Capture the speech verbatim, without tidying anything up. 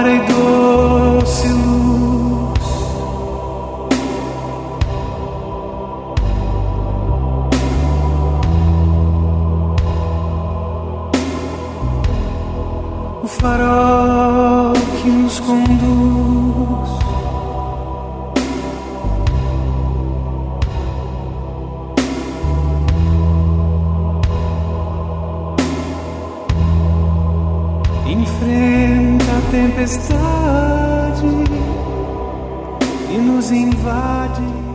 pobre e doce luz. O farol que nos conduz. Enfrenta a tempestade e nos invade.